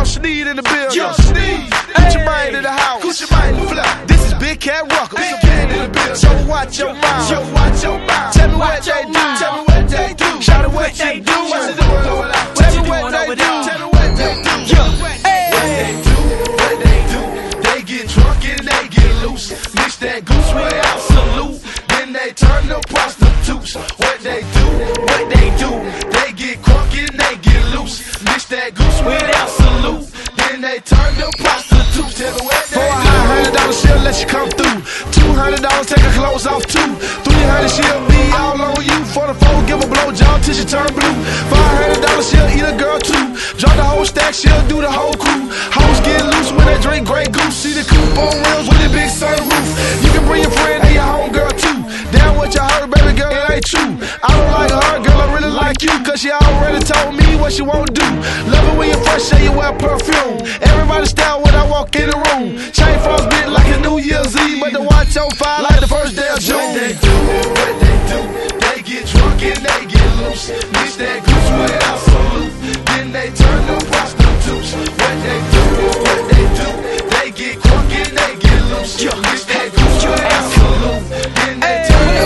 Sneed in the building. Young Sneed. Gucci Mane in the house. Gucci Mane in the fly. This is Big Cat Rucker. Big Cat in the building. So watch your mouth. So watch your mouth. Tell me what they do. Tell me what they do. Shout out what you do. What you doing over there? Tell me what they do. Tell me what they do. What they do. What they do. They get drunk and they get loose. Mix that goose without salute. Then they turn to prostitutes. What they do. What they do. They get crunk and they get loose. Mix that goose without salute. Then they turn to prostitutes. Tell me what they do. $100 she'll let you come through. $200 take her clothes off too. $300 she'll be all on you. For the phone, give a blowjob till she turn blue. $500 she'll eat a girl too. Drop the whole stack, she'll do the whole crew. Hoes get loose when they drink Grey Goose. See the coupe on wheels with the big sunroof. You can bring your friend and your homegirl too. Damn what you heard, baby girl, it ain't true. I don't like her, girl, I really like you. Cause she already told me what she won't do. Love it when you fresh and you wear perfume. Everybody style when I walk in the room. Chain falls bit like a New Year's Eve, but the watch on fire like the first day of June. What they do, what they do. They get drunk and they get loose. Mix that goose without salute. Then they turn to prostitutes. What they do, what they do. They get crunk and they get loose. Mix that goose without salute. Then they turn to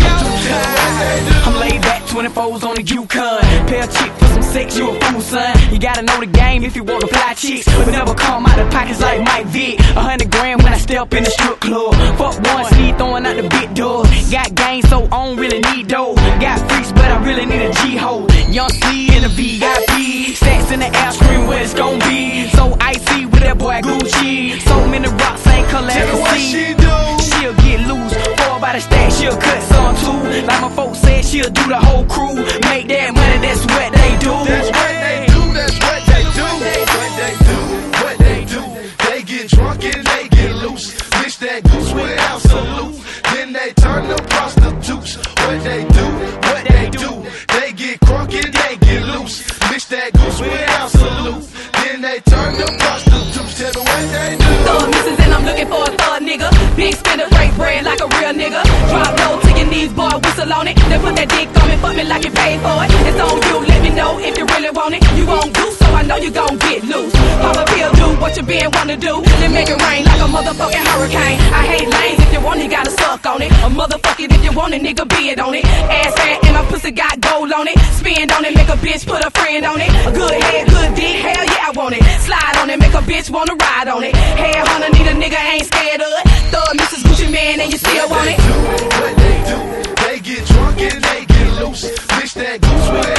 prostitutes. I'm laid back, 24s on the Yukon. Pair of chick for some sex, you a fool, son. You gotta know the game if you want to fly chicks, but never come out of pockets like Mike Vick. 100 grand when I step in the strip club. Fuck one, see throwing out the big door. Got game, so I don't really need dough. Got freaks, but I really need a G-hole. Young C in the VIP. Stacks in the air, scream where it's gon' be. So icy with that boy Gucci. So many rocks ain't color Tell me what she do. She'll get loose, fall by the stack, she'll cut some too. Like my folks said, she'll do the whole crew. Make that money, that's what they do. That's what they do, that's what they do. What they do, what they do. They get drunk and they get loose. Mix that goose without salute. Then they turn to prostitutes. What they do, what they do. They get crunk and they get loose. Mix that goose without salute. Then they turn to prostitutes. Tell me what they do. Thug misses and I'm looking for a thug nigga. Big spender, break bread like a real nigga. Drop low to your knees, boy, whistle on it. Then put that dick on me, fuck me like you paid for it. It's on you, let me know if you really want it. You won't do, so I know you gon' get loose. Pop a pill, do what you been wanna do. Then make it rain like a motherfucking hurricane. I hate lanes, if you want it, gotta suck on it. A motherfucker if you want it, nigga, bid on it. Ass fat and my pussy got gold on it. Spin on it, make a bitch put a friend on it. A good head, good dick, hell yeah, I want it. Slide on it, make a bitch wanna ride on it. Head hunter, need a nigga, ain't scared of it. Thug Mrs. Gucci Man and you still want it. What they do, they get drunk and they get loose. Mix that goose with